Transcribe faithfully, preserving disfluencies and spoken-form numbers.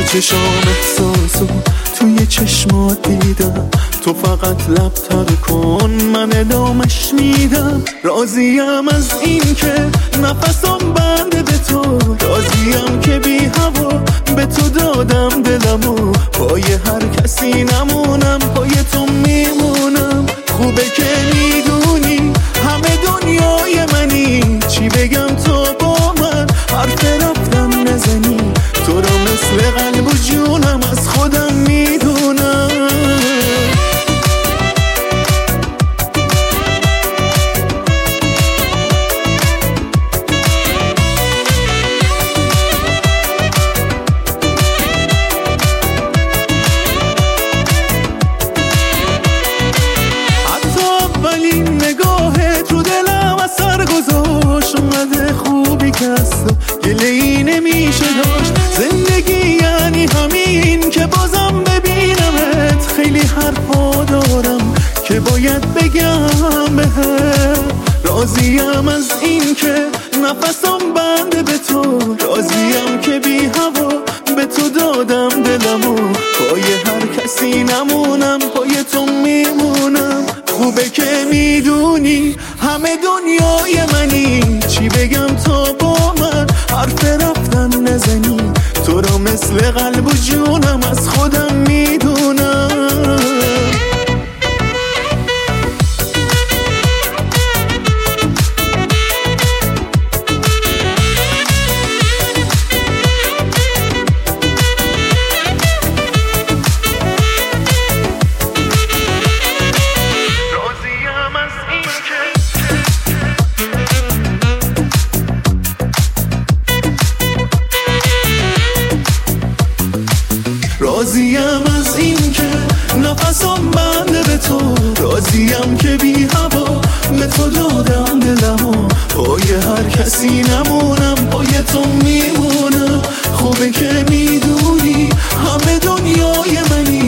چشام احساسو توی چشمات دیدم، تو فقط لب تر کن من ادامش میدم. راضیم از این که نفسم بنده به تو، راضیم که بی هوا به تو دادم دلمو. پای هر کسی نمونم، پای تو میمونم. خوبه که میدونی همه دنیای منی، چی بگم تو با من حرف رفتم نزنی. تو رو مثل قلب و جونم از خودم میدونم. حتی اولین نگاهت رو دلم اثر گذاشت، اومده خوبی که از تو گله‌ای نمیشه داشت. زندگی یعنی همین که بازم ببینمت، خیلی حرفا دارم که باید بگم بهت. راضیم از این که نفسم بنده به تو، راضیم که بی هوا به تو دادم دلمو. پای هر کسی نمونم، پای تو میمونم. خوبه که میدونی همه دنیای منی، چی بگم تو با من حرف رفتن نزنی. تو رو مثل قلب و جونم از خودم میدونم. راضیم از این که نفسم بنده به تو، راضیم که بی هوا به تو دادم دلمو. پای هر کسی نمونم، پای تو میمونم. خوبه که میدونی همه دنیای منی،